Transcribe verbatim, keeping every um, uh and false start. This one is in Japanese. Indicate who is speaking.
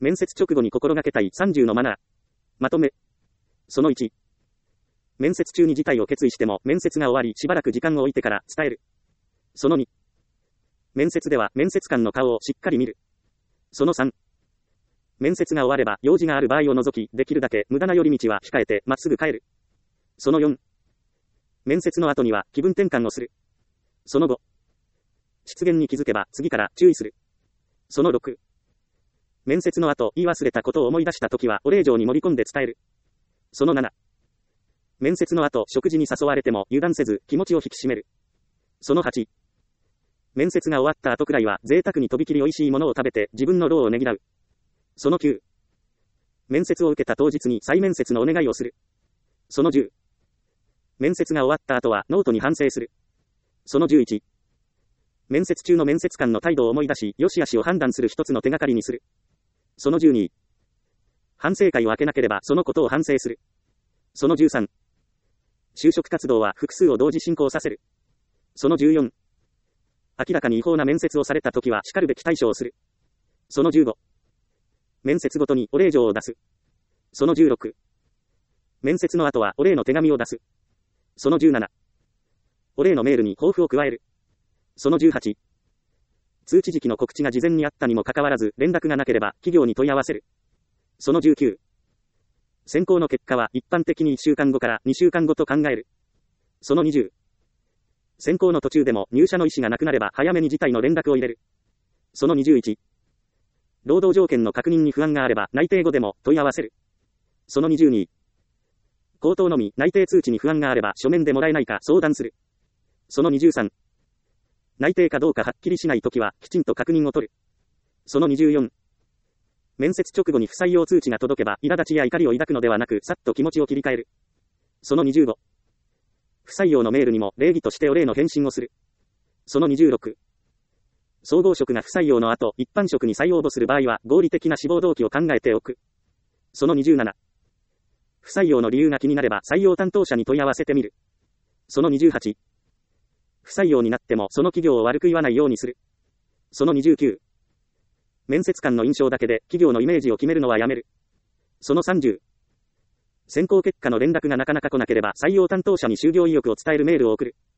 Speaker 1: 面接直後に心がけたいさんじゅうのマナー。まとめ。そのいち。面接中に辞退を決意しても、面接が終わりしばらく時間を置いてから伝える。そのに。面接では面接官の顔をしっかり見る。そのさん。面接が終われば用事がある場合を除き、できるだけ無駄な寄り道は控えてまっすぐ帰る。そのよん。面接の後には気分転換をする。そのご。失言に気づけば次から注意する。そのろく。面接の後言い忘れたことを思い出したときはお礼状に盛り込んで伝える。そのなな。面接の後食事に誘われても油断せず気持ちを引き締める。そのはち。面接が終わった後くらいは贅沢にとびきり美味しいものを食べて自分の労をねぎらう。そのきゅう。面接を受けた当日に再面接のお願いをする。そのじゅう。面接が終わった後はノートに反省する。そのじゅういち。面接中の面接官の態度を思い出し、良し悪しを判断する一つの手がかりにする。そのじゅうに。反省会を開けなければそのことを反省する。そのじゅうさん。就職活動は複数を同時進行させる。そのじゅうよん。明らかに違法な面接をされたときは叱るべき対処をする。そのじゅうご。面接ごとにお礼状を出す。そのじゅうろく。面接の後はお礼の手紙を出す。そのじゅうなな。お礼のメールに抱負を加える。そのじゅうはち。通知時期の告知が事前にあったにもかかわらず連絡がなければ企業に問い合わせる。そのじゅうきゅう。選考の結果は一般的にいっしゅうかんごからにしゅうかんごと考える。そのにじゅう。選考の途中でも入社の意思がなくなれば早めに辞退の連絡を入れる。そのにじゅういち。労働条件の確認に不安があれば内定後でも問い合わせる。そのにじゅうに。口頭のみ内定通知に不安があれば書面でもらえないか相談する。そのにじゅうさん。内定かどうかはっきりしないときはきちんと確認を取る。そのにじゅうよん。面接直後に不採用通知が届けば苛立ちや怒りを抱くのではなくさっと気持ちを切り替える。そのにじゅうご。不採用のメールにも礼儀としてお礼の返信をする。そのにじゅうろく。総合職が不採用の後、一般職に再応募する場合は合理的な志望動機を考えておく。そのにじゅうなな。不採用の理由が気になれば採用担当者に問い合わせてみる。そのにじゅうはち。不採用になってもその企業を悪く言わないようにする。そのにじゅうきゅう。面接官の印象だけで企業のイメージを決めるのはやめる。そのさんじゅう。選考結果の連絡がなかなか来なければ採用担当者に就業意欲を伝えるメールを送る。